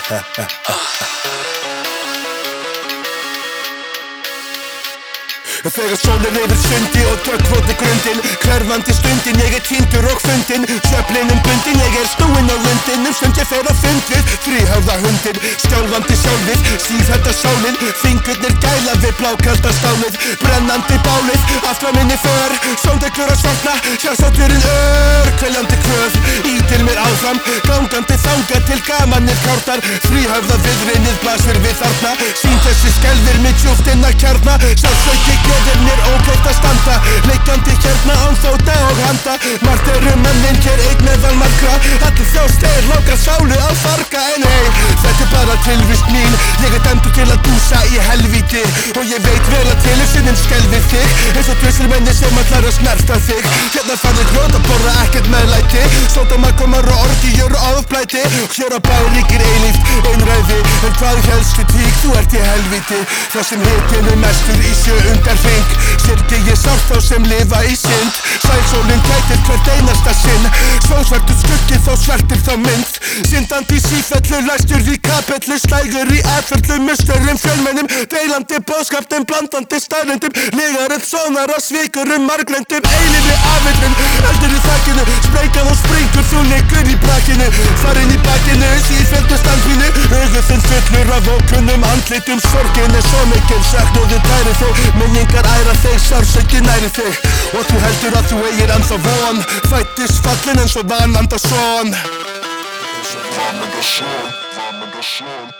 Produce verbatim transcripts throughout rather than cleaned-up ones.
Þegar sólin yfir sundi og döggvoti grundin, hverfandi stundin, ég er týndur og fundin, svefninum bundin, ég er snúinn á lundin, um stund ég fer á fund við þríhöfða hundin, skjálfandi sjálfið, síðhætta sálin, fingurnir gæla við blákalda stálið, brennandi bálið, allt var minni för, sóndeglur að svartna, hjartsátturinn ör, kveljandi kvöð, ítir mér áfram, gangandi þangað til gamanir kártar, þríhöfða viðrinnið blasir við þarna, sín þessi skelfir mig djúpt inn að kjarna, sjálfsauki gerir mér ókleift að standa, leikandi hérna án fóta og handa, margt eru mennin hér einn meðal margra, allir þjást þeir langar sálu að farga, en hei, þetta er bara tilvist mín, ég er dæmdur til að dúsa í helvíti, og ég veit vel að tilhugsunin skelfir þig, eins og dusselmenni sem ætlar að snerta þig, hérna farið grjót að borða ekkert meðlæti, sódamakomar og orgíur og ofblæti, og hér á bæ ríkir eilíft einræði, en hvað helstu tík, þú ert í helvíti, það sem hitinn er mestur í sjö undar hring, syrgi ég sárt þá sem lifa í synd, sælsólinn gætir hvert einasta sinn, svósvartur skuggi þó svartir þá mynd, syndandi sífellu, læstur í kapellu, slægur í atferðlu, musturum fjölmennum, deilandi boðskapnum, blandandi staðrindum, legarinn sonar og svikurum, marglendum, eilífi afvillum, eldur í þakkinu, sprengað og springur, þú liggur í brakinu, farinn í bakinu, sífellu standpínu, auguðinn fullur af ókunnum andlitum, sorgin er svo mikil, söknuðu tæri þó, minningar æra þig, sársauki næri þig, og þú heldur að þú eigir ennþá von, fættist fallin eins og vananda son. Eins og vananda son, vananda son.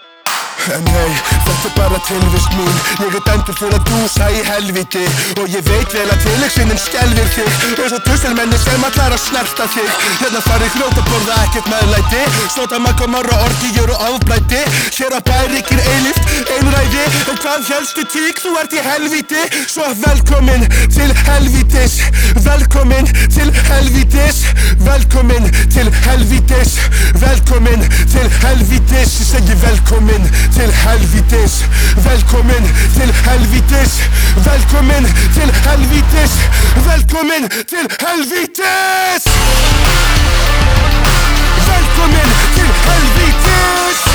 En hei, þetta er bara tilvist mín, ég er dæmdur til að dúsa í helvíti, og ég veit vel að tilhugsunin skelfir þig, eins og dusselmenni sem ætlar að snerta þig, hérna farið grjót að borða ekkert meðlæti, sódamakomar og orgíur og ofblæti, hér á bæ ríkir eilíft einræði, en hvað helstu tík, þú ert í helvíti, svo velkomin til helvítis, velkomin til helvítis, velkomin til helvítis, velkomin til helvítis, ég segi velkomin til helvítis, velkomin til helvítis, velkomin til helvítis, velkomin til helvítis, velkomin til helvítis.